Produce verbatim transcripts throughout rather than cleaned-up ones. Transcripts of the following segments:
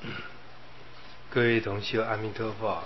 各位同修，阿弥陀佛。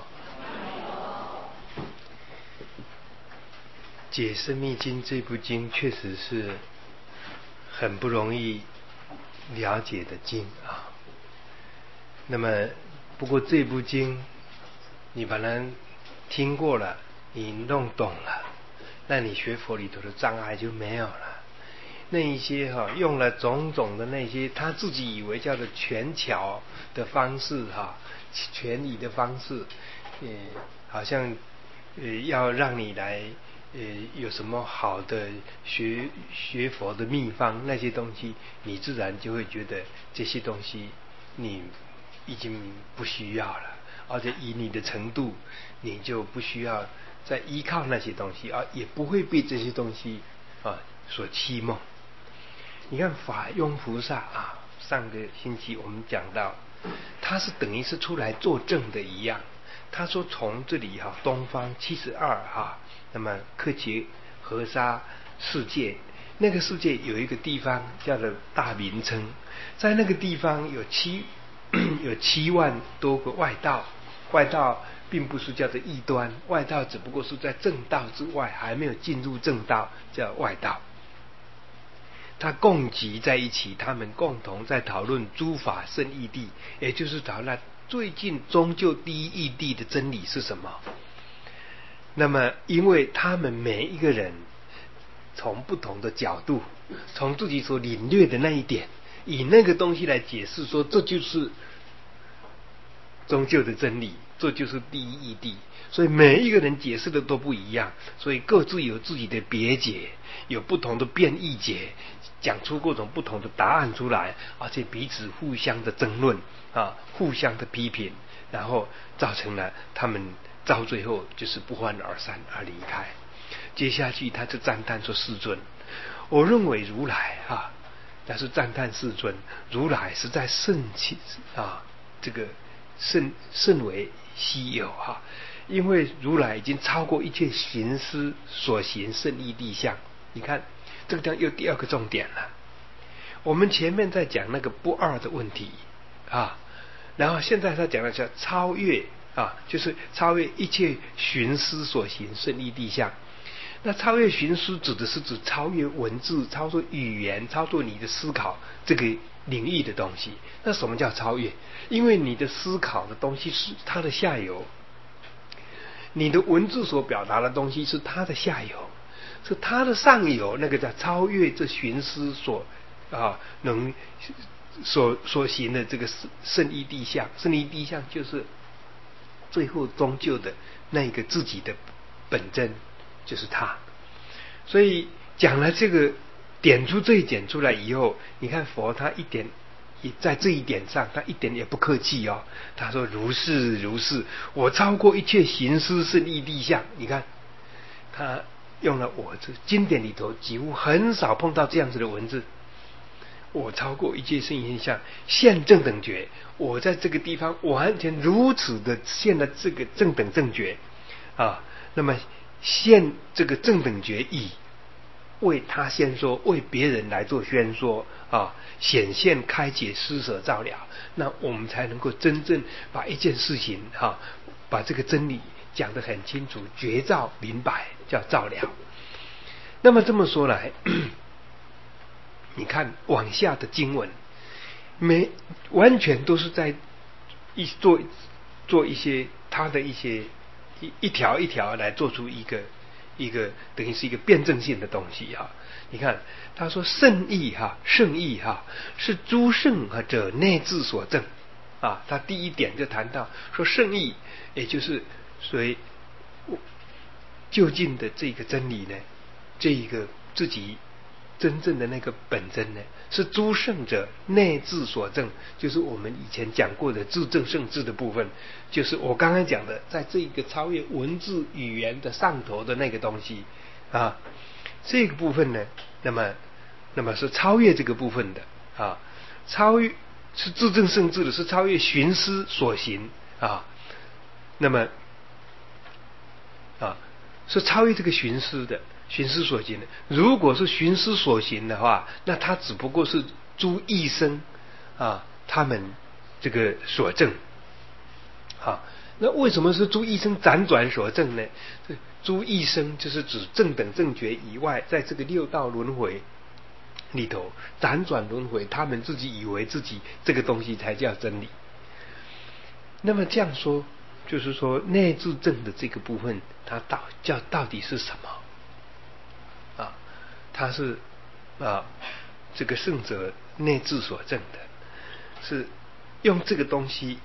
解《生密经》这部经确实是很不容易了解的经啊。那么，不过这部经你把它听过了，你弄懂了，那你学佛里头的障碍就没有了。那一些哈、啊、用了种种的那些他自己以为叫做权巧的方式哈、啊，权宜的方式，呃，好像呃要让你来呃有什么好的学学佛的秘方，那些东西你自然就会觉得这些东西你已经不需要了，而且以你的程度，你就不需要再依靠那些东西啊，也不会被这些东西啊所欺蒙。你看法庸菩萨啊，上个星期我们讲到，他是等于是出来作证的一样。他说从这里哈、啊，东方七十二哈，那么克杰河沙世界，那个世界有一个地方叫做大名称，在那个地方有七有七万多个外道，外道并不是叫做异端，外道只不过是在正道之外，还没有进入正道，叫外道。他共集在一起，他们共同在讨论诸法圣义谛，也就是讨论最近终究第一义谛的真理是什么。那么因为他们每一个人从不同的角度，从自己所领略的那一点，以那个东西来解释说这就是终究的真理，这就是第一义谛。所以每一个人解释的都不一样，所以各自有自己的别解，有不同的变异解，讲出各种不同的答案出来，而且彼此互相的争论啊，互相的批评，然后造成了他们到最后就是不欢而散而离开。接下去他就赞叹说世尊，我认为如来啊，但是赞叹世尊，如来实在甚奇啊，这个甚甚为稀有哈、啊，因为如来已经超过一切行思所行圣义谛相。你看这个地方又第二个重点了。我们前面在讲那个不二的问题啊，然后现在他讲的叫超越啊，就是超越一切寻思所行圣义谛相。那超越寻思指的是指超越文字、超越语言、超越你的思考这个领域的东西。那什么叫超越？因为你的思考的东西是它的下游，你的文字所表达的东西是它的下游，是它的上游，那个叫超越这寻思所啊能所所行的这个圣义谛相。圣义谛相就是最后终究的那个自己的本真，就是他。所以讲了这个，点出这一点出来以后，你看佛他一点也在这一点上，他一点也不客气哦。他说如是如是，我超过一切行思圣义谛相。你看他用了我这经典里头几乎很少碰到这样子的文字。我超过一切圣义现象，现正等觉。我在这个地方完全如此的现了这个正等正觉啊。那么现这个正等觉义，为他先说，为别人来做宣说啊，显现开解施舍照了，那我们才能够真正把一件事情哈、啊，把这个真理讲得很清楚，觉照明白，叫照了。那么这么说来，你看往下的经文，没完全都是在一做做一些他的一些一一条一条来做出一个一个等于是一个辩证性的东西哈、啊。你看他说圣义哈，圣义哈是诸圣者内自所证啊。他第一点就谈到说圣义，也就是所以究竟的这个真理呢，这一个自己真正的那个本真呢，是诸圣者内自所证，就是我们以前讲过的自证圣智的部分，就是我刚刚讲的，在这个超越文字语言的上头的那个东西啊，这个部分呢，那么那么是超越这个部分的啊，超越是自证圣智的，是超越寻思所行啊，那么啊是超越这个寻思的。寻思所行的，如果是寻思所行的话，那他只不过是诸异生啊，他们这个所证。好，那为什么是诸一生辗转所证呢？诸一生就是指正等正觉以外，在这个六道轮回里头辗转轮回，他们自己以为自己这个东西才叫真理。那么这样说，就是说内自证的这个部分，它到叫到底是什么啊？它是啊这个圣者内自所证的，是用这个东西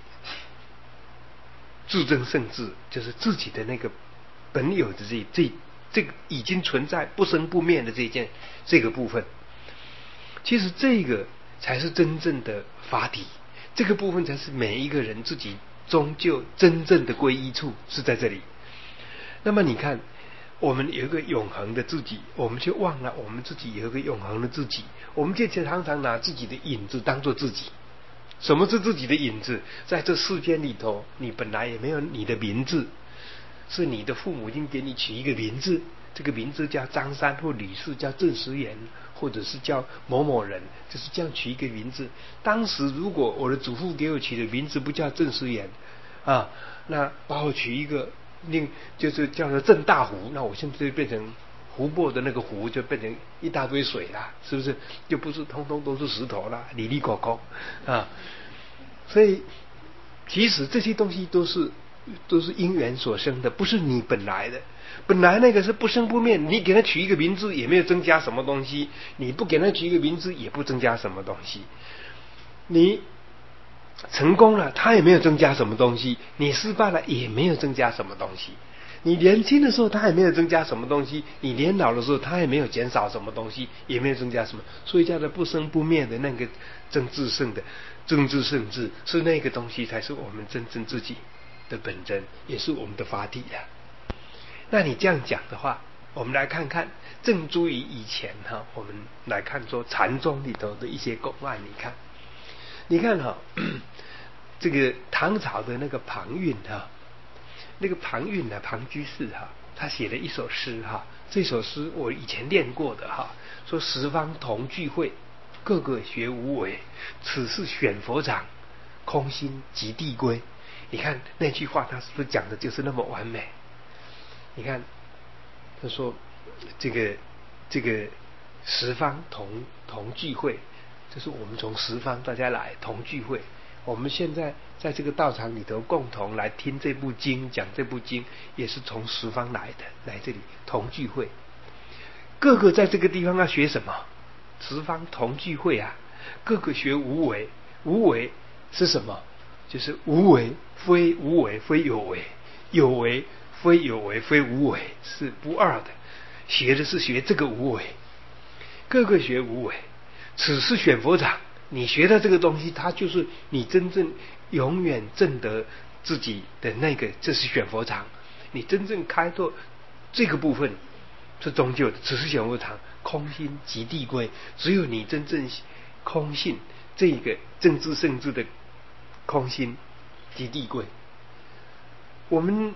自证圣智，就是自己的那个本有的这这这个已经存在不生不灭的这件这个部分。其实这个才是真正的法体，这个部分才是每一个人自己终究真正的归依处，是在这里。那么你看，我们有一个永恒的自己，我们却忘了我们自己有一个永恒的自己，我们就常常拿自己的影子当做自己。什么是自己的影子？在这世间里头，你本来也没有你的名字，是你的父母亲给你取一个名字，这个名字叫张三或吕氏，叫郑时元，或者是叫某某人，就是这样取一个名字。当时如果我的祖父给我取的名字不叫郑时元啊，那把我取一个另就是叫做郑大湖，那我现在就变成湖泊的那个湖，就变成一大堆水啦，是不是？就不是通通都是石头啦，里里口口啊。所以其实这些东西都是都是因缘所生的，不是你本来的。本来那个是不生不灭，你给他取一个名字也没有增加什么东西，你不给他取一个名字也不增加什么东西。你成功了，他也没有增加什么东西；你失败了，也没有增加什么东西。你年轻的时候，他也没有增加什么东西；你年老的时候，他也没有减少什么东西，也没有增加什么。所以叫做不生不灭的那个真至圣的真至圣智，是那个东西才是我们真正自己的本真，也是我们的法体呀。那你这样讲的话，我们来看看正诸于以前哈，我们来看说禅宗里头的一些公案。你看，你看哈，这个唐朝的那个庞蕴哈。那个庞蕴呢，庞居士哈，他写了一首诗哈，这首诗我以前练过的哈，说十方同聚会，个个学无为，此事选佛场，空心即地归。你看那句话，他是不是讲的就是那么完美？你看，他说这个这个十方同同聚会，就是我们从十方大家来同聚会。我们现在在这个道场里头共同来听这部经，讲这部经，也是从十方来的，来这里同聚会。各个在这个地方要学什么？十方同聚会啊，各个学无为。无为是什么？就是无为非无为非有为，有为非有为非无为，是不二的。学的是学这个无为，各个学无为，此是选佛场。你学的这个东西，它就是你真正永远证得自己的那个，这是选佛场。你真正开拓这个部分是终究的，只是选佛场，空心即地归。只有你真正空性，这个正知圣智的空心即地归。我们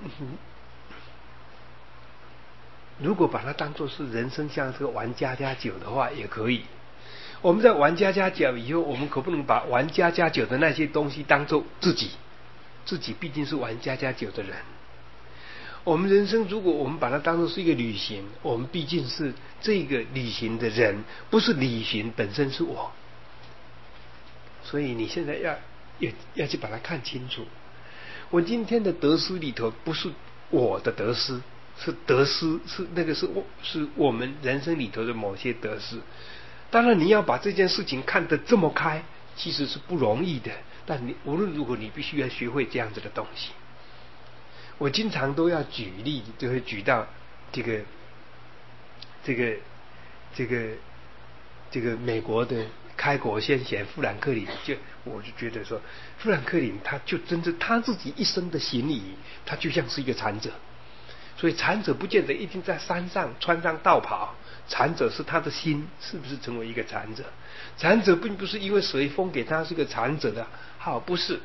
如果把它当作是人生像这个玩家家酒的话，也可以。我们在玩家家酒以后，我们可不能把玩家家酒的那些东西当作自己，自己毕竟是玩家家酒的人。我们人生如果我们把它当作是一个旅行，我们毕竟是这个旅行的人，不是旅行本身是我。所以你现在要要要去把它看清楚。我今天的得失里头，不是我的得失，是得失，是那个是我是我们人生里头的某些得失。当然你要把这件事情看得这么开，其实是不容易的，但你无论如何你必须要学会这样子的东西。我经常都要举例，就会举到这个这个这个这个美国的开国先贤富兰克林，就我就觉得说富兰克林他就真正他自己一生的行礼，他就像是一个禅者。所以禅者不见得一定在山上穿上道袍，禅者是他的心是不是成为一个禅者。禅者并不是因为谁封给他是个禅者的，好，不是。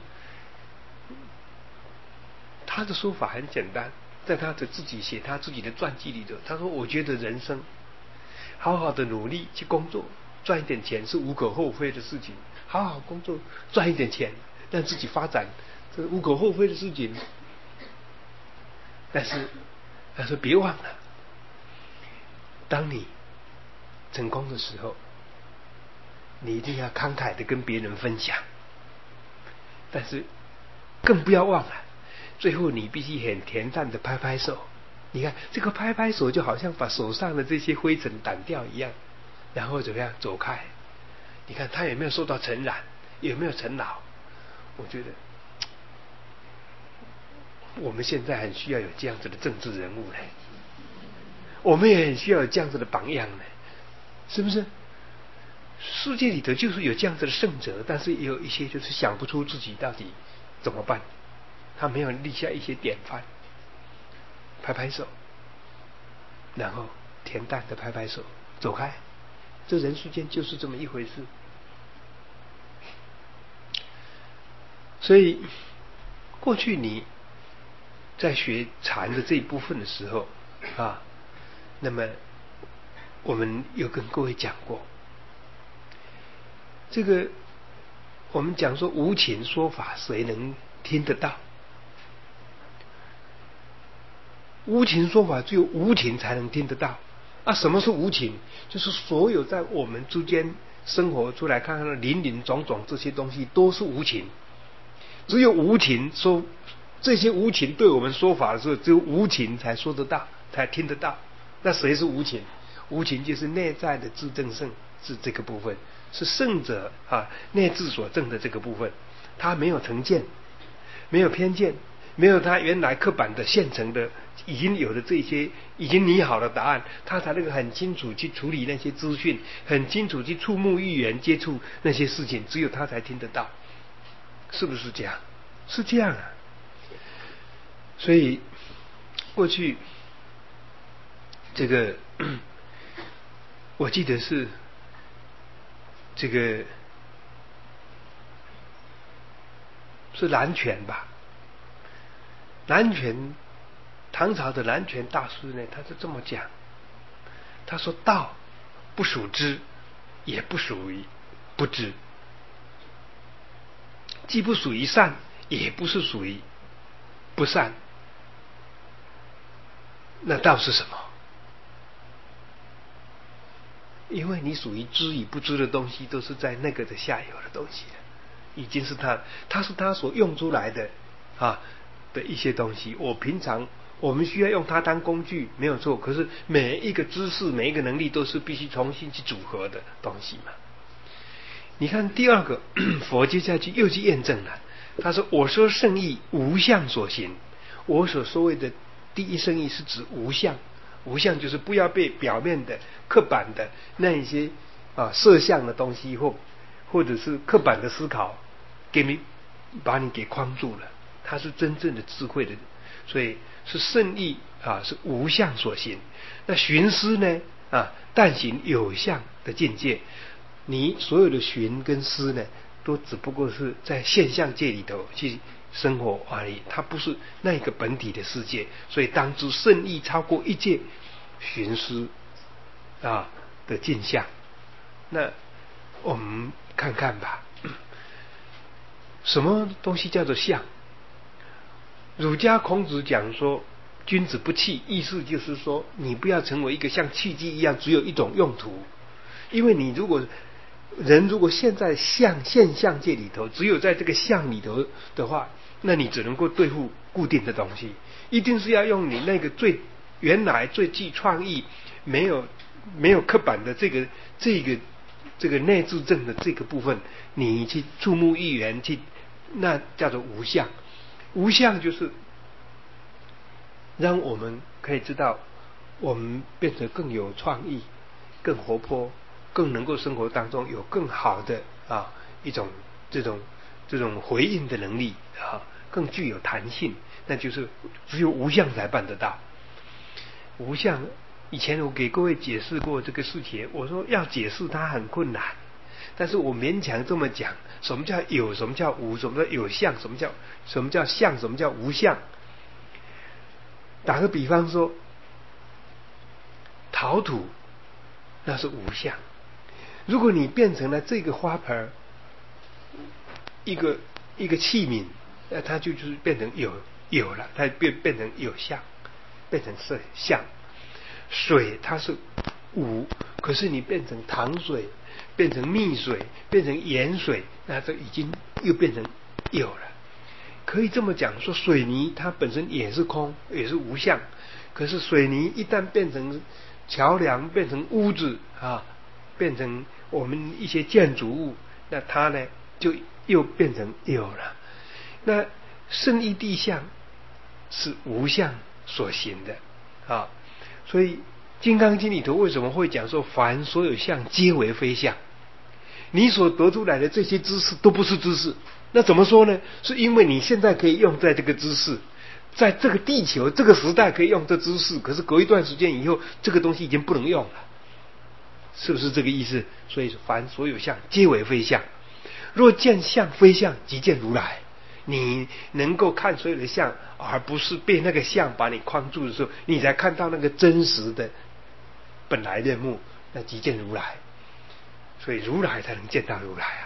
他的说法很简单，在他的自己写他自己的传记里头，他说我觉得人生好好的努力去工作赚一点钱是无可厚非的事情，好好工作赚一点钱让自己发展，这无可厚非的事情。但是他说别忘了，当你成功的时候，你一定要慷慨的跟别人分享，但是更不要忘了，最后你必须很恬淡的拍拍手。你看这个拍拍手就好像把手上的这些灰尘掸掉一样，然后怎么样走开。你看他有没有受到尘染，有没有尘劳？我觉得我们现在很需要有这样子的政治人物呢，我们也很需要有这样子的榜样呢，是不是？世界里头就是有这样子的圣者，但是也有一些就是想不出自己到底怎么办，他没有立下一些典范。拍拍手，然后恬淡的拍拍手走开，这人世间就是这么一回事。所以过去你在学禅的这一部分的时候啊，那么我们有跟各位讲过，这个我们讲说无情说法谁能听得到？无情说法只有无情才能听得到啊！什么是无情？就是所有在我们之间生活出来看看的林林总总这些东西都是无情，只有无情说这些无情对我们说法的时候，只有无情才说得到，才听得到。那谁是无情？无情就是内在的自证圣，是这个部分，是圣者啊内自所证的这个部分，他没有成见，没有偏见，没有他原来刻板的现成的已经有的这些已经拟好的答案，他才能够很清楚去处理那些资讯，很清楚去触目遇缘接触那些事情，只有他才听得到，是不是这样？是这样啊。所以过去这个我记得是这个是南拳吧，南拳唐朝的南拳大师呢，他是这么讲，他说道不属知，也不属于不知，既不属于善，也不是属于不善，那道是什么？因为你属于知与不知的东西，都是在那个的下游的东西了，已经是他，他是他所用出来的啊的一些东西。我平常我们需要用它当工具，没有错。可是每一个知识、每一个能力，都是必须重新去组合的东西嘛。你看第二个，佛接下去又去验证了。他说：“我说圣意无相所行。”我所说谓的第一圣意是指无相。无相就是不要被表面的刻板的那一些啊色相的东西或或者是刻板的思考给你把你给框住了，它是真正的智慧的，所以是圣意啊，是无相所行。那寻思呢啊，但行有相的境界，你所有的寻跟思呢，都只不过是在现象界里头去生活而已，它不是那个本体的世界。所以当知圣意超过一界寻思啊的镜像。那我们看看吧，什么东西叫做相？儒家孔子讲说君子不器，意思就是说你不要成为一个像器具一样只有一种用途。因为你如果人如果现在相现象界里头只有在这个相里头的话，那你只能够对付固定的东西，一定是要用你那个最原来最具创意没有没有刻板的这个这个这个内自证的这个部分，你去触目遇缘去，那叫做无相。无相就是让我们可以知道我们变得更有创意，更活泼，更能够生活当中有更好的啊一种这种这种回应的能力啊，更具有弹性，那就是只有无相才办得到。无相以前我给各位解释过这个事情，我说要解释它很困难，但是我勉强这么讲，什么叫有，什么叫无，什么叫有相，什么叫什么叫相，什么叫无相。打个比方说，陶土那是无相，如果你变成了这个花盆，一个一个器皿，那它就就是变成有有了，它变变成有相，变成色相。水它是无，可是你变成糖水，变成蜜水，变成盐水，那这已经又变成有了。可以这么讲，说水泥它本身也是空，也是无相，可是水泥一旦变成桥梁，变成屋子啊，变成我们一些建筑物，那它呢就又变成有了。那圣义地相是无相所行的啊，所以《金刚经》里头为什么会讲说凡所有相皆为非相？你所得出来的这些知识都不是知识，那怎么说呢？是因为你现在可以用在这个知识，在这个地球这个时代可以用这知识，可是隔一段时间以后，这个东西已经不能用了，是不是这个意思？所以凡所有相皆为非相。若见相非相，即见如来。你能够看所有的相，而不是被那个相把你框住的时候，你才看到那个真实的本来面目，那即见如来。所以如来才能见到如来啊。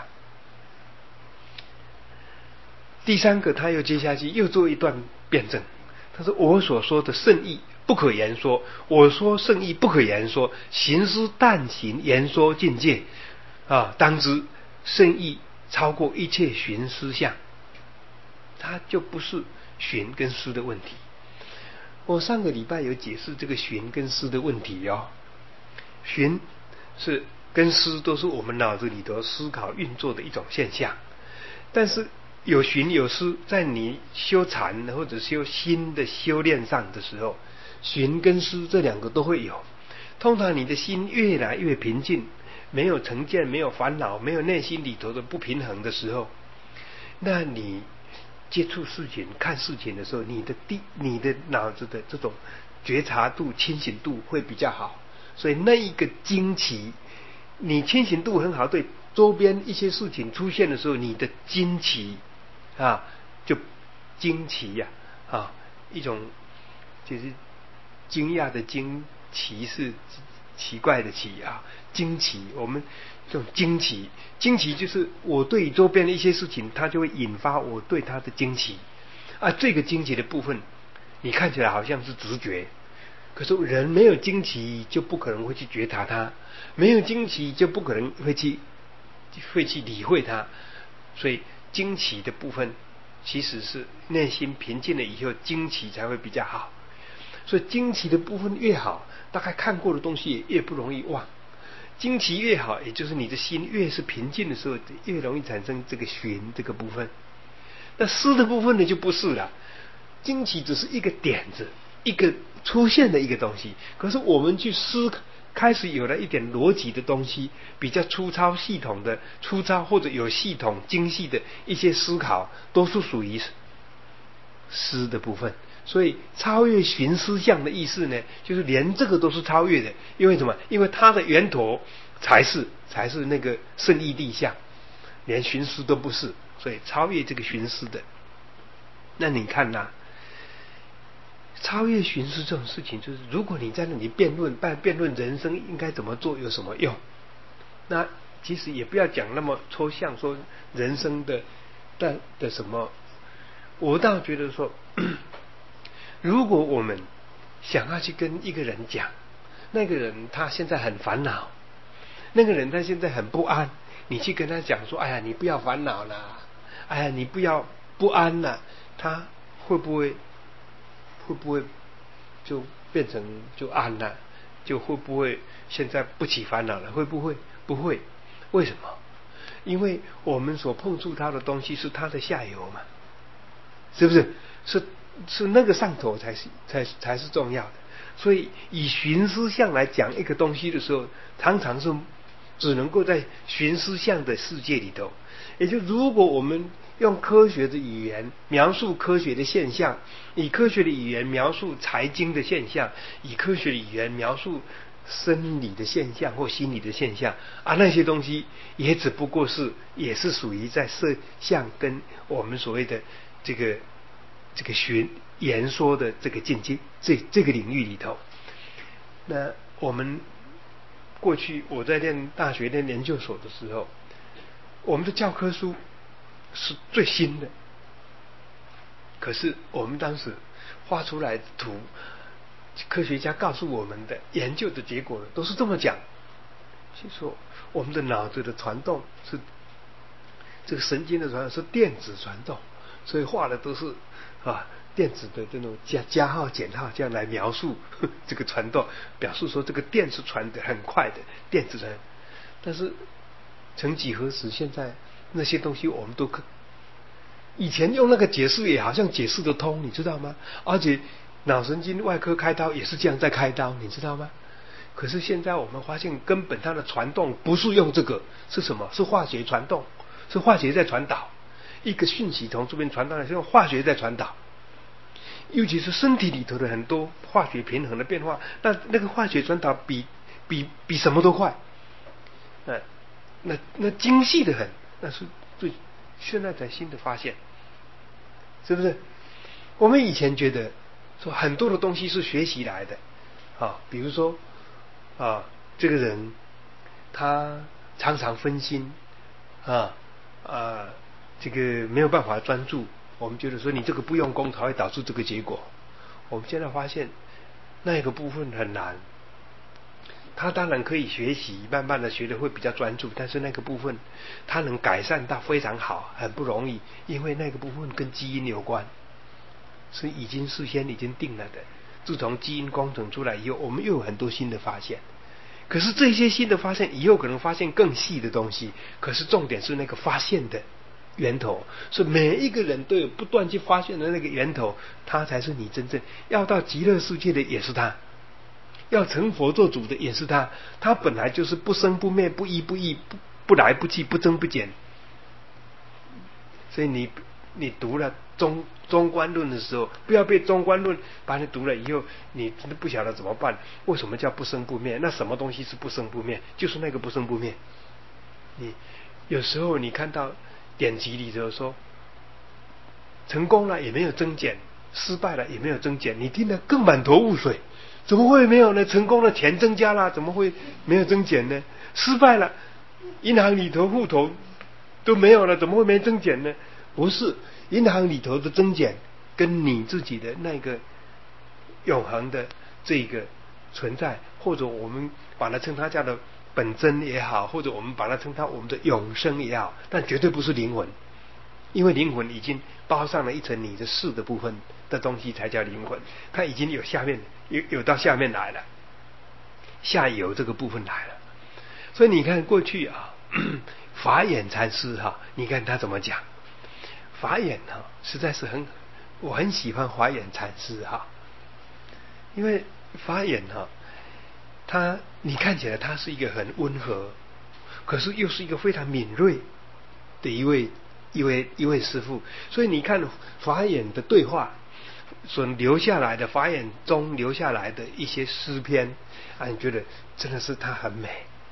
第三个，他又接下去又做一段辩证，他说：“我所说的圣义不可言说，我说圣义不可言说，行施但行言说境界啊，当知圣义超过一切寻思相。”它就不是寻跟思的问题。我上个礼拜有解释这个寻跟思的问题哦。寻是跟思都是我们脑子里头思考运作的一种现象，但是有寻有思，在你修禅或者修心的修炼上的时候，寻跟思这两个都会有。通常你的心越来越平静，没有成见，没有烦恼，没有内心里头的不平衡的时候，那你接触事情看事情的时候，你的地你的脑子的这种觉察度清醒度会比较好。所以那一个惊奇，你清醒度很好，对周边一些事情出现的时候，你的惊奇啊就惊奇呀 啊, 啊一种就是惊讶的惊奇，是奇怪的奇啊，惊奇，我们这种惊奇，惊奇就是我对周边的一些事情，它就会引发我对它的惊奇啊。这个惊奇的部分，你看起来好像是直觉，可是人没有惊奇就不可能会去觉察它，没有惊奇就不可能会去会去理会它。所以惊奇的部分其实是内心平静了以后，惊奇才会比较好。所以惊奇的部分越好，大概看过的东西也越不容易忘。惊奇越好，也就是你的心越是平静的时候，越容易产生这个寻这个部分。那思的部分呢就不是了，惊奇只是一个点子，一个出现的一个东西，可是我们去思开始有了一点逻辑的东西，比较粗糙系统的粗糙或者有系统精细的一些思考，都是属于思的部分。所以超越寻思相的意思呢，就是连这个都是超越的。因为什么？因为它的源头才是才是那个圣义地相，连寻思都不是，所以超越这个寻思的。那你看呐、啊，超越寻思这种事情，就是如果你在那里辩论办辩论人生应该怎么做有什么用，那其实也不要讲那么抽象，说人生的的的什么，我倒觉得说如果我们想要去跟一个人讲，那个人他现在很烦恼，那个人他现在很不安，你去跟他讲说，哎呀你不要烦恼啦，哎呀你不要不安啦，他会不会会不会就变成就安了，就会不会现在不起烦恼了？会不会？不会。为什么？因为我们所碰触他的东西是他的下游嘛，是不是？是是那个上头才是才才是重要的。所以以寻思相来讲一个东西的时候，常常是只能够在寻思相的世界里头。也就如果我们用科学的语言描述科学的现象，以科学的语言描述财经的现象，以科学的语言描述生理的现象或心理的现象啊，那些东西也只不过是也是属于在色相跟我们所谓的这个这个学言说的这个境界这这个领域里头。那我们过去我在念大学念研究所的时候，我们的教科书是最新的。可是我们当时画出来的图，科学家告诉我们的研究的结果都是这么讲，就说我们的脑子的传动是这个神经的传动是电子传动，所以画的都是啊电子的这种加加号减号这样来描述呵这个传动，表示说这个电是传得很快的电子的。但是曾几何时，现在那些东西我们都可以前用那个解释也好像解释得通，你知道吗？而且脑神经外科开刀也是这样在开刀，你知道吗？可是现在我们发现根本它的传动不是用这个，是什么？是化学传动，是化学在传导。一个讯息从这边传到来，是用化学在传导。尤其是身体里头的很多化学平衡的变化，那那个化学传导比比比什么都快，那那那精细的很，那是最现在才新的发现，是不是？我们以前觉得说很多的东西是学习来的啊，比如说啊，这个人他常常分心啊啊，这个没有办法专注。我们觉得说你这个不用功才会导致这个结果。我们现在发现那个部分很难，他当然可以学习，慢慢的学的会比较专注，但是那个部分他能改善到非常好，很不容易，因为那个部分跟基因有关，是已经事先已经定了的。自从基因工程出来以后，我们又有很多新的发现。可是这些新的发现以后可能发现更细的东西，可是重点是那个发现的源头，是每一个人都有不断去发现的那个源头，他才是你真正要到极乐世界的，也是他要成佛做主的，也是他。他本来就是不生不灭，不依不异，不不来不去，不增不减。所以你你读了中中观论的时候，不要被中观论把你读了以后，你真的不晓得怎么办。为什么叫不生不灭？那什么东西是不生不灭？就是那个不生不灭。你有时候你看到典籍里头说，成功了也没有增减，失败了也没有增减，你听得更满头雾水。怎么会没有呢？成功了钱增加了，怎么会没有增减呢？失败了，银行里头户头都没有了，怎么会没增减呢？不是，银行里头的增减跟你自己的那个永恒的这个存在，或者我们把它称它叫做本真也好，或者我们把它称它我们的永生也好，但绝对不是灵魂，因为灵魂已经包上了一层你的事的部分的东西才叫灵魂，它已经有下面有有到下面来了，下游这个部分来了。所以你看过去啊，法眼禅师哈、啊，你看他怎么讲？法眼哈、啊，实在是很，我很喜欢法眼禅师哈、啊，因为法眼哈、啊，他你看起来他是一个很温和，可是又是一个非常敏锐的一位一位一位师父。所以你看法眼的对话所留下来的，法眼中留下来的一些诗篇啊，你觉得真的是他很美。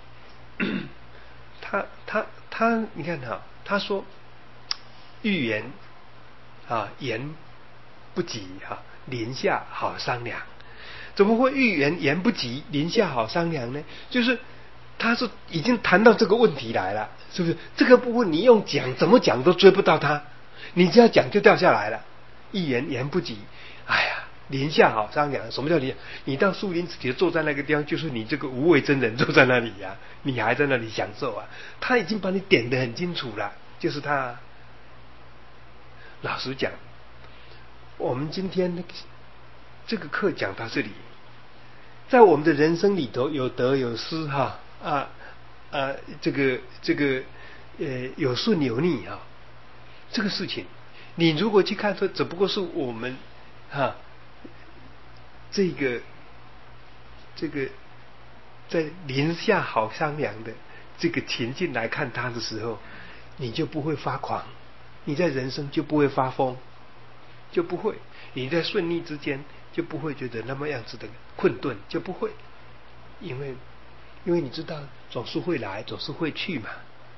他他他，你看哈，他说欲言啊言不及哈、啊，临下好商量。怎么会欲言言不及，临下好商量呢？就是他是已经谈到这个问题来了，是不是？这个部分你用讲怎么讲都追不到他，你只要讲就掉下来了。一言言不及，哎呀，临下好商量。什么叫临？你到树林子坐在那个地方，就是你这个无为真人坐在那里呀、啊，你还在那里享受啊？他已经把你点得很清楚了，就是他。老实讲，我们今天那个这个课讲到这里，在我们的人生里头有得有失哈啊啊，这个这个呃有顺有逆啊，这个事情你如果去看说，只不过是我们哈、啊、这个这个在临下好商量的这个情境来看他的时候，你就不会发狂，你在人生就不会发疯，就不会，你在顺逆之间就不会觉得那么样子的困顿，就不会，因为因为你知道总是会来，总是会去嘛。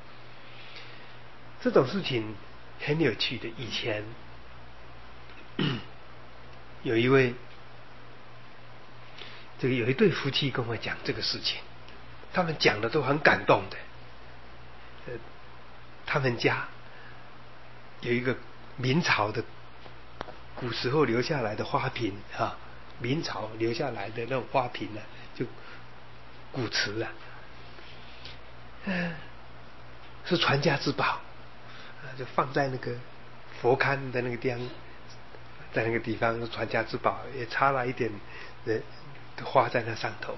这种事情很有趣的。以前有一位这个有一对夫妻跟我讲这个事情，他们讲的都很感动的。呃，他们家有一个明朝的古时候留下来的花瓶啊，明朝留下来的那种花瓶呢、啊，就古瓷啊，嗯，是传家之宝，啊，就放在那个佛龛的那个地方，在那个地方是传家之宝，也插了一点的花在那上头。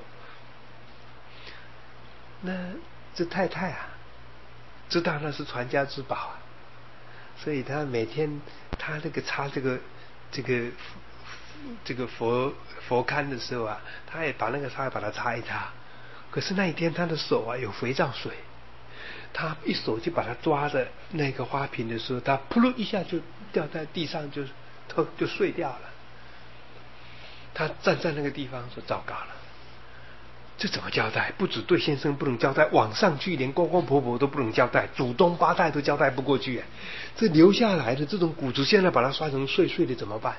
那这太太啊，知道那是传家之宝啊，所以他每天他那个擦这个这个这个佛佛龛的时候啊，他也把那个擦把它擦一擦。可是那一天他的手啊有肥皂水，他一手就把它抓着那个花瓶的时候，他扑噜一下就掉在地上，就就就碎掉了。他站在那个地方说：“糟糕了，这怎么交代？不止对先生不能交代，往上去连公公婆婆都不能交代，祖宗八代都交代不过去。这留下来的这种骨子，现在把它摔成碎碎的怎么办？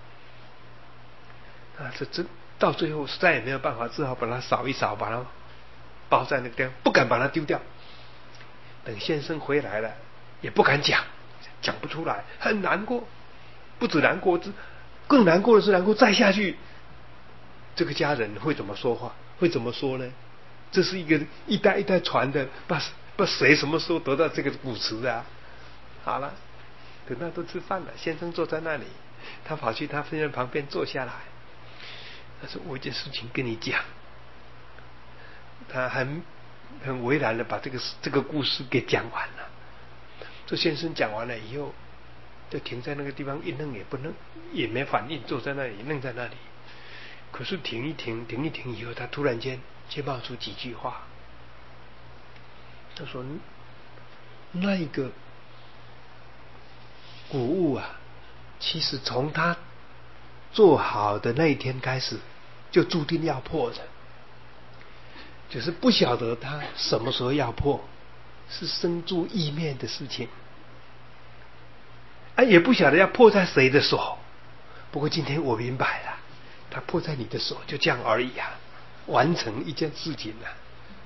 啊，这这到最后实在也没有办法，只好把它扫一扫，把它包在那个地方，不敢把它丢掉。等先生回来了，也不敢讲，讲不出来，很难过。不止难过，更难过的是难过再下去，这个家人会怎么说话？会怎么说呢？这是一个一代一代传的，把把谁什么时候得到这个骨瓷啊？好了，等到都吃饭了，先生坐在那里，他跑去他夫人旁边坐下来，他说：“我有件事情跟你讲。”他很很为难的把这个这个故事给讲完了。这先生讲完了以后，就停在那个地方一愣也不愣，也没反应，坐在那里愣在那里。可是停一停，停一停以后，他突然间就冒出几句话。他说：“那一个古物啊，其实从他做好的那一天开始，就注定要破的，只是不晓得他什么时候要破，是生住意面的事情。啊，也不晓得要破在谁的手。不过今天我明白了。”他破在你的手，就这样而已啊，完成一件事情了、啊。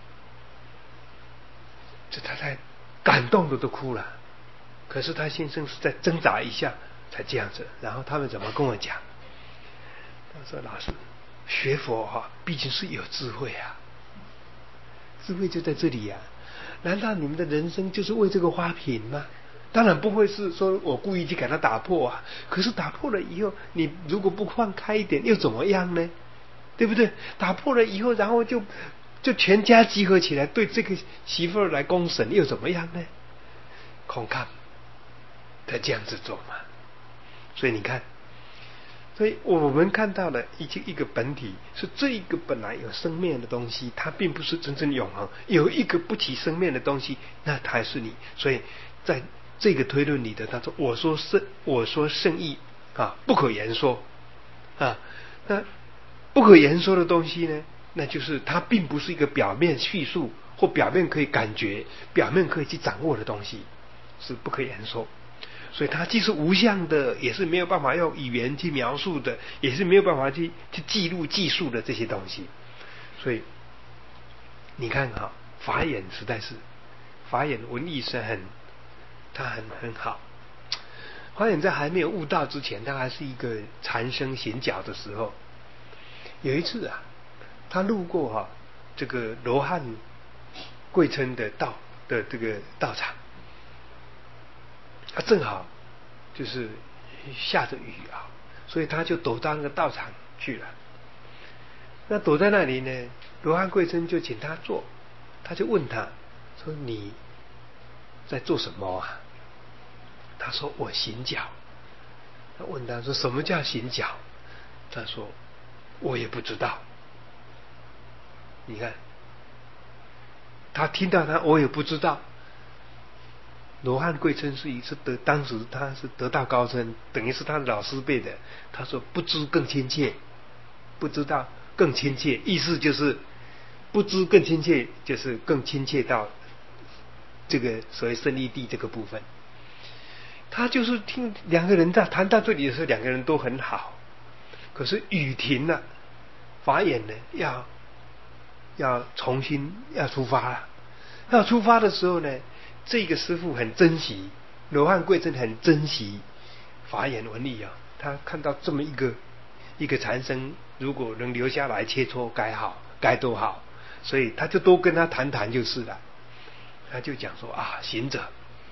这他才感动的都哭了。可是他先生是在挣扎一下才这样子。然后他们怎么跟我讲？他说：“老师，学佛哈、啊，毕竟是有智慧啊，智慧就在这里呀、啊。难道你们的人生就是为这个花瓶吗？当然不会是说我故意去给它打破啊，可是打破了以后，你如果不放开一点又怎么样呢？对不对？打破了以后，然后就就全家集合起来对这个媳妇儿来公审又怎么样呢？空看他这样子做嘛。所以你看，所以我们看到了一一个本体，是这一个本来有生命的东西，它并不是真正永恒。有一个不起生命的东西，那才是你。所以在这个推论里的，他说：“我说圣，我说圣意啊，不可言说啊。那不可言说的东西呢，那就是它并不是一个表面叙述或表面可以感觉、表面可以去掌握的东西，是不可言说。所以它既是无相的，也是没有办法用语言去描述的，也是没有办法去去记录、记述的这些东西。所以你看哈，法眼实在是法眼文艺是很。”他很很好，法眼在还没有悟道之前，他还是一个禅僧行脚的时候，有一次啊，他路过哈、啊、这个罗汉贵称的道的这个道场，他正好就是下着雨啊，所以他就躲到那个道场去了。那躲在那里呢，罗汉贵称就请他坐，他就问他说：“你在做什么啊？”他说：“我行脚。”他问他说：“什么叫行脚？”他说：“我也不知道。”你看，他听到他我也不知道。罗汉贵称是一次得，当时他是得道高僧，等于是他的老师辈的。他说：“不知更亲切，不知道更亲切。”意思就是不知更亲切，就是更亲切到这个所谓胜义谛这个部分。他就是听两个人在谈到这里的时候，两个人都很好。可是雨停了，法眼呢要要重新要出发了。要出发的时候呢，这个师父很珍惜罗汉贵真很珍惜法眼文理啊，他看到这么一个一个禅僧，如果能留下来切磋，该好该多好，所以他就多跟他谈谈就是了。他就讲说啊，行者，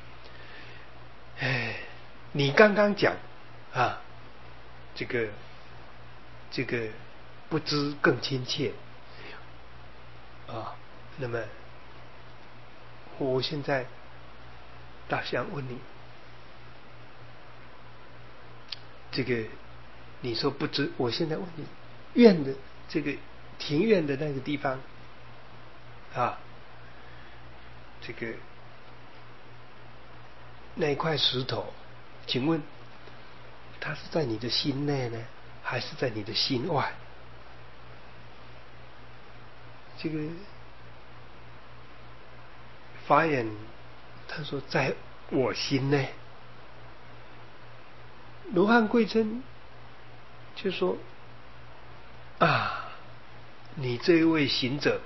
哎，你刚刚讲啊，这个这个不知更亲切啊，那么我现在倒想问你，这个你说不知，我现在问你，院的这个庭院的那个地方啊，这个那一块石头，请问它是在你的心内呢，还是在你的心外？这个法眼他说在我心内。罗汉贵真就说啊，你这一位行者，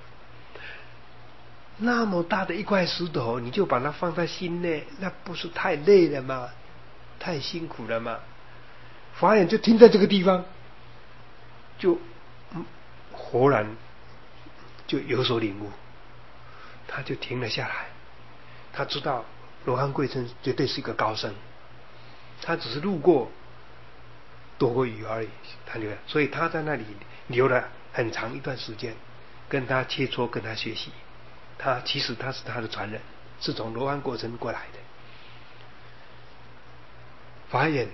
那么大的一块石头，你就把它放在心内，那不是太累了吗？太辛苦了吗？法眼就停在这个地方，就嗯，忽然就有所领悟，他就停了下来。他知道罗汉贵真绝对是一个高僧，他只是路过躲过雨而已，他留，所以他在那里留了很长一段时间，跟他切磋，跟他学习。他其实他是他的传人，是从罗汉贵真过来的。法眼，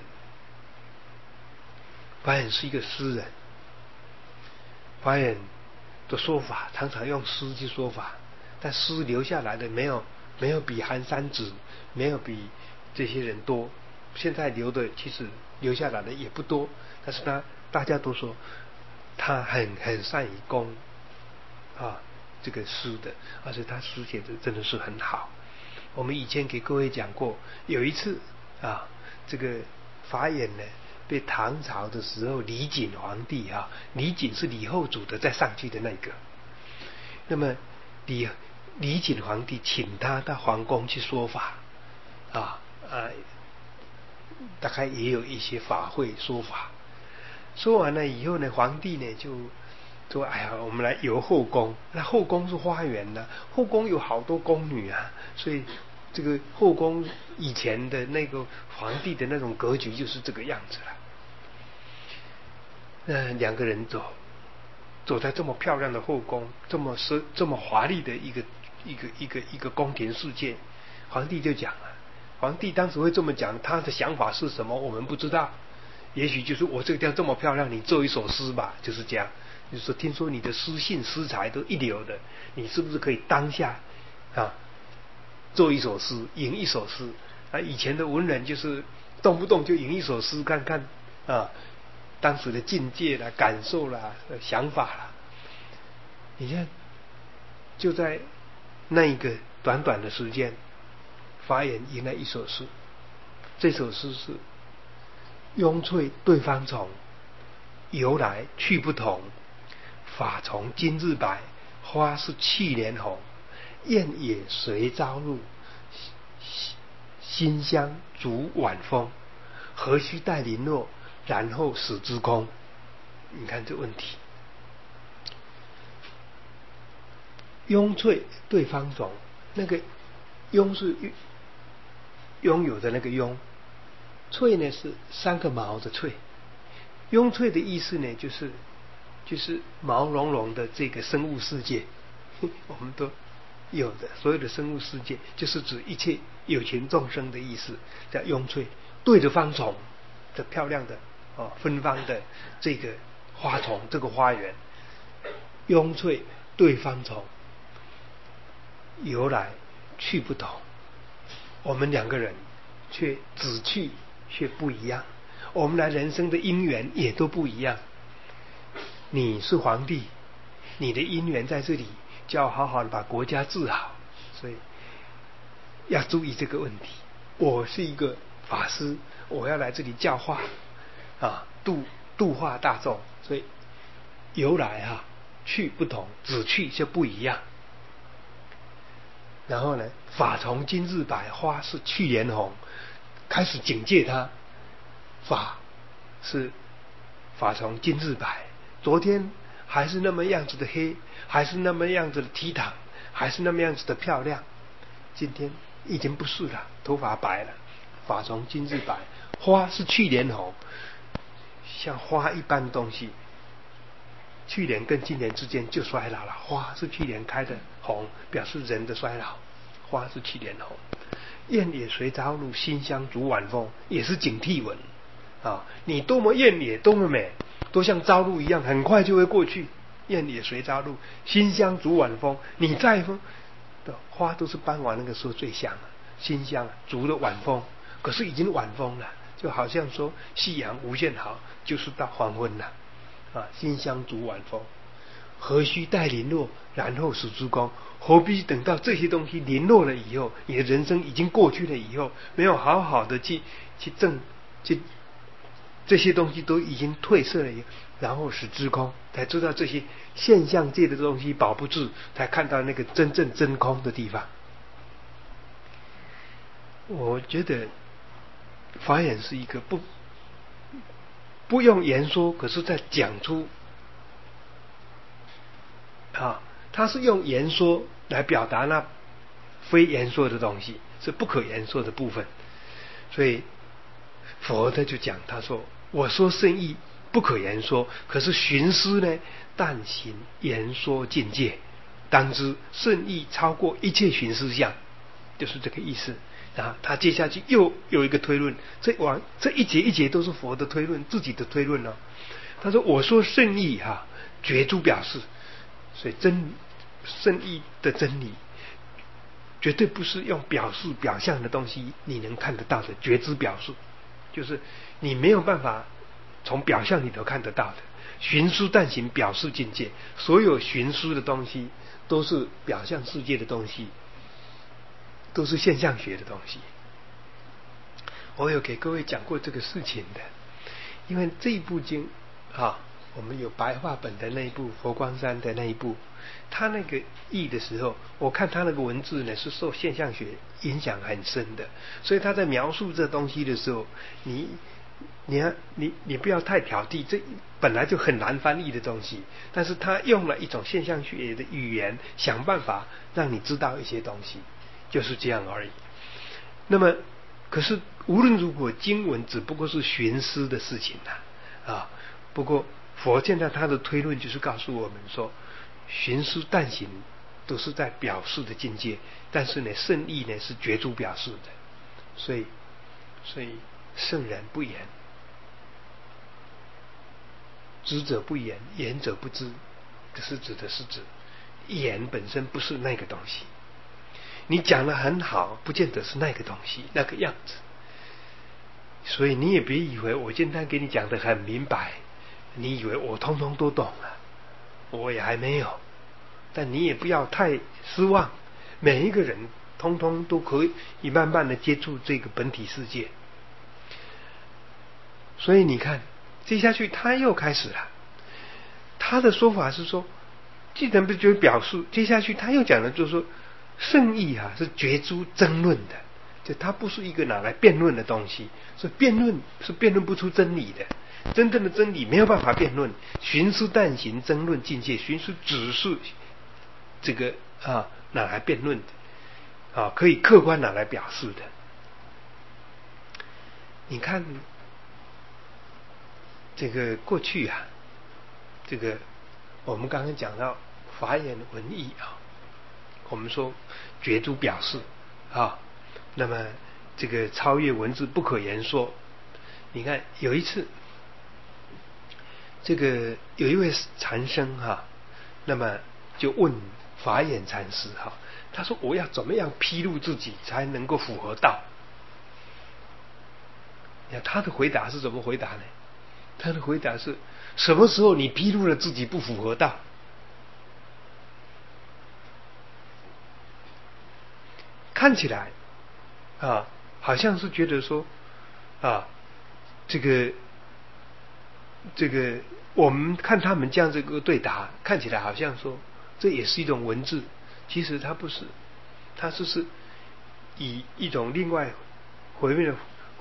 法眼是一个诗人，法眼的说法常常用诗去说法，但诗留下来的没有没有比寒山子，没有比这些人多。现在留的其实留下来的也不多，但是他大家都说他很很善于攻啊这个诗的，而且他诗写的真的是很好。我们以前给各位讲过，有一次啊，这个法眼呢被唐朝的时候李璟皇帝啊，李璟是李后主的再上去的那个，那么李李璟皇帝请他到皇宫去说法啊啊，大概也有一些法会说法。说完了以后呢，皇帝呢就说：“哎呀，我们来游后宫。那后宫是花园呢、啊，后宫有好多宫女啊，所以这个后宫以前的那个皇帝的那种格局就是这个样子了。”那两个人走，走在这么漂亮的后宫，这么奢这么华丽的一个一个一个一个宫廷世界，皇帝就讲了。皇帝当时会这么讲，他的想法是什么？我们不知道。也许就是我这个地方这么漂亮，你做一首诗吧，就是这样。就是说，听说你的诗性诗才都一流的，你是不是可以当下啊做一首诗，吟一首诗？啊，以前的文人就是动不动就吟一首诗，看看啊当时的境界啦、感受啦、想法啦。你看，就在那一个短短的时间，法眼吟了一首诗，这首诗是慵翠对方从，由来去不同。法从今日白，花是去年红。燕也随朝露，馨香逐晚风。何须待零落，然后始知空。你看这问题，慵翠对方从，那个慵是拥有的那个慵，翠呢是三个毛的翠。慵翠的意思呢，就是就是毛茸茸的这个生物世界，我们都有的，所有的生物世界就是指一切有情众生的意思，叫慵翠。对着方丛，这漂亮的哦芬芳的这个花丛，这个花园，慵翠对方丛，由来去不同。我们两个人却只去却不一样，我们来人生的因缘也都不一样。你是皇帝，你的因缘在这里，就要好好的把国家治好，所以要注意这个问题。我是一个法师，我要来这里教化啊，度度化大众，所以由来哈、啊、去不同，只去就不一样。然后呢，法从今日白，花是去年红。 开始警戒他，法是法从今日白，昨天还是那么样子的黑，还是那么样子的倜傥，还是那么样子的漂亮，今天已经不是了，头发白了，法从今日白。花是去年红，像花一般的东西，去年跟今年之间就衰老了。花是去年开的红，表示人的衰老，花是去年红。燕也随朝露，馨香逐晚风，也是警惕文啊！你多么艳也，多么美，都像朝露一样，很快就会过去。燕也随朝露，馨香逐晚风。你再风的花都是傍晚那个时候最香，馨香逐了晚风，可是已经晚风了，就好像说夕阳无限好，就是到黄昏了啊！馨香逐晚风，何须待零落，然后始之功？何必等到这些东西零落了以后，你的人生已经过去了以后，没有好好的去去正去，这些东西都已经褪色了以后，然后使之空，才知道这些现象界的东西保不住，才看到那个真正真空的地方。我觉得法眼是一个不不用言说，可是在讲出啊，他是用言说来表达那非言说的东西，是不可言说的部分。所以佛他就讲，他说我说圣意不可言说，可是寻思呢，但行言说境界，当知圣意超过一切寻思相，就是这个意思。然后他接下去又有一个推论，这往这一节一节都是佛的推论，自己的推论哦。他说我说圣意哈、啊，觉诸表示，所以真圣意的真理绝对不是用表示表象的东西你能看得到的，觉知表述就是你没有办法从表象里头看得到的。寻思但行表示境界，所有寻思的东西都是表象世界的东西，都是现象学的东西。我有给各位讲过这个事情的，因为这一部经啊，我们有白话本的那一部，佛光山的那一部，他那个译的时候，我看他那个文字呢是受现象学影响很深的，所以他在描述这东西的时候，你你要你你不要太挑剔，这本来就很难翻译的东西，但是他用了一种现象学的语言，想办法让你知道一些东西，就是这样而已。那么可是无论如何，经文只不过是寻思的事情啊啊。不过佛现在他的推论就是告诉我们说，寻思但行都是在表示的境界，但是呢圣意呢是觉诸表示的，所以所以圣人不言，知者不言，言者不知，这是指的是指言本身不是那个东西，你讲得很好，不见得是那个东西那个样子。所以你也别以为我今天给你讲得很明白，你以为我通通都懂了，我也还没有。但你也不要太失望，每一个人通通都可以慢慢的接触这个本体世界。所以你看接下去他又开始了，他的说法是说，既然不就表示，接下去他又讲的就是说，圣意啊是觉诸争论的，就它不是一个拿来辩论的东西，所以辩论是辩论不出真理的，真正的真理没有办法辩论。寻思但行争论境界，寻思只是这个啊拿来辩论的啊，可以客观拿来表示的。你看这个过去啊，这个我们刚刚讲到法眼文义啊，我们说觉诸表示啊，那么这个超越文字不可言说。你看有一次，这个有一位禅僧哈、啊，那么就问法眼禅师哈、啊，他说我要怎么样披露自己才能够符合道？你看他的回答是怎么回答呢？他的回答是：什么时候你披露了自己不符合道？看起来啊，好像是觉得说啊，这个这个，我们看他们这样这个对答，看起来好像说这也是一种文字，其实它不是，它就是以一种另外回面的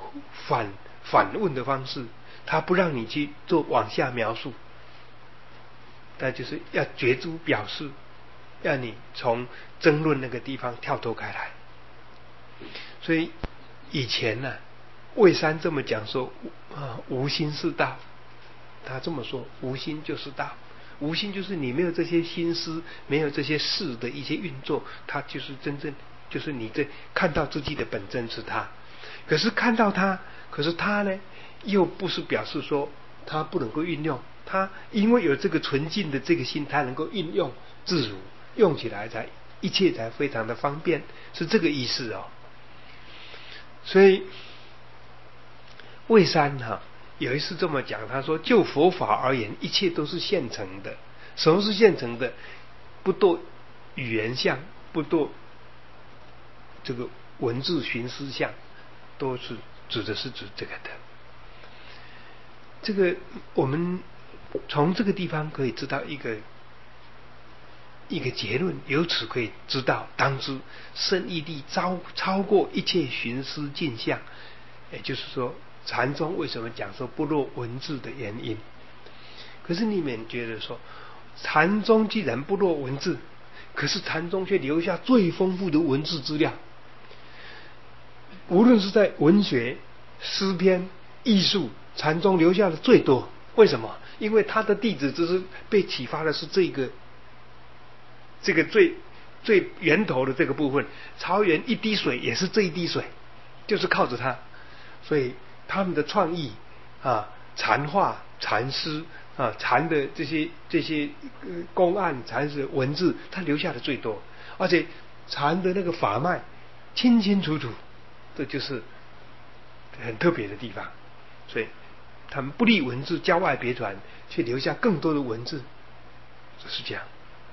反反问的方式，他不让你去做往下描述，那就是要决诸表示，让你从争论那个地方跳脱开来。所以以前呢、啊，魏山这么讲说啊，无心是道。他这么说，无心就是道。无心就是你没有这些心思，没有这些事的一些运作，它就是真正就是你这看到自己的本真是他。可是看到他，可是他呢，又不是表示说他不能够运用，他因为有这个纯净的这个心，他能够运用自如，用起来才一切才非常的方便，是这个意思哦。所以魏山哈、啊、有一次这么讲，他说就佛法而言，一切都是现成的。什么是现成的？不堕语言相，不堕这个文字寻思相，都是指的是指这个的。这个我们从这个地方可以知道一个一个结论，由此可以知道，当知深义力超超过一切寻思镜像，也就是说，禅宗为什么讲说不落文字的原因？可是你们觉得说，禅宗既然不落文字，可是禅宗却留下最丰富的文字资料，无论是在文学、诗篇、艺术，禅宗留下的最多。为什么？因为他的弟子只是被启发的是这个。这个最最源头的这个部分，曹源一滴水也是这一滴水，就是靠着它，所以他们的创意啊、禅画、禅诗啊、禅的这些这些公案、禅的文字，他留下的最多，而且禅的那个法脉清清楚楚，这就是很特别的地方。所以他们不立文字，郊外别传，却留下更多的文字，就是这样。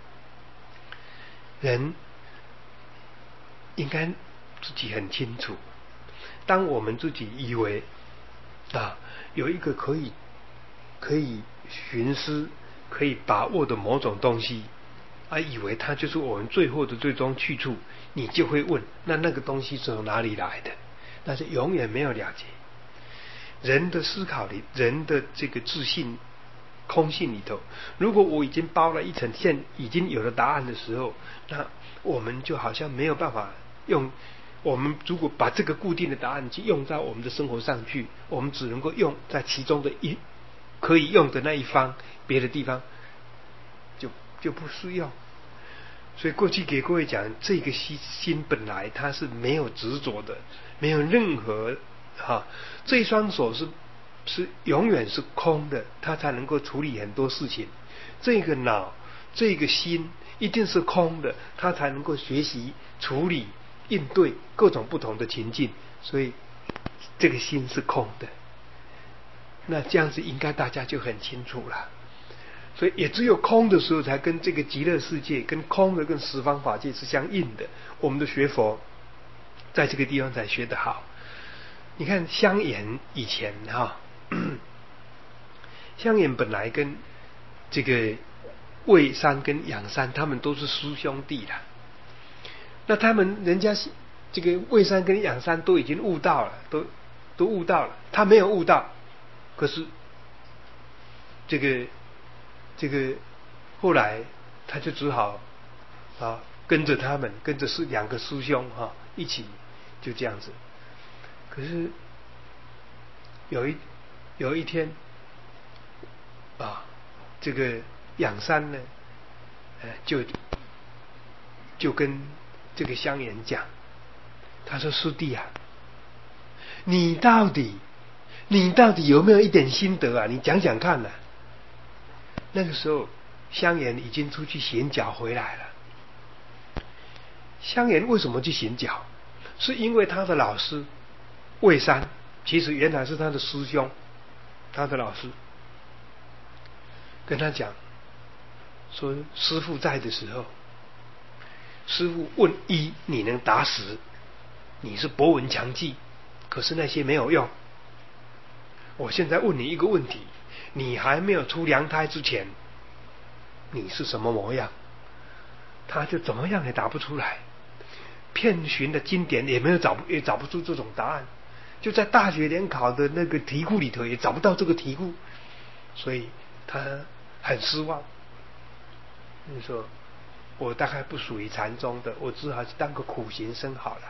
人应该自己很清楚，当我们自己以为啊有一个可以可以寻思、可以把握的某种东西，啊，以为它就是我们最后的最终去处，你就会问：那那个东西是从哪里来的？那是永远没有了解。人的思考里，人的这个自信。空性里头，如果我已经包了一层现已经有了答案的时候，那我们就好像没有办法用。我们如果把这个固定的答案去用在我们的生活上去，我们只能够用在其中的一可以用的那一方，别的地方就就不适用。所以过去给各位讲，这个心心本来它是没有执着的，没有任何哈，这双手是。是永远是空的，它才能够处理很多事情。这个脑，这个心一定是空的，它才能够学习处理应对各种不同的情境。所以这个心是空的，那这样子应该大家就很清楚了。所以也只有空的时候，才跟这个极乐世界、跟空的、跟十方法界是相应的。我们的学佛在这个地方才学得好。你看香严以前哈。香严本来跟这个魏山跟仰山他们都是师兄弟啦，那他们人家这个魏山跟仰山都已经悟道了，都都悟道了，他没有悟道，可是这个这个后来他就只好啊跟着他们，跟着是两个师兄哈、啊、一起就这样子。可是有一有一天啊，这个仰山呢，呃，就就跟这个香严讲，他说：“师弟啊，你到底你到底有没有一点心得啊？你讲讲看呢、啊。”那个时候，香严已经出去行脚回来了。香严为什么去行脚？是因为他的老师魏山，其实原来是他的师兄。他的老师跟他讲说，师父在的时候，师父问一你能答十，你是博闻强记，可是那些没有用。我现在问你一个问题，你还没有出娘胎之前，你是什么模样？他就怎么样也答不出来，遍寻的经典也没有找也找不出这种答案。 就在大学联考的那个题库里头也找不到这个题库，所以他很失望。你说我大概不属于禅宗的，我只好去当个苦行僧好了。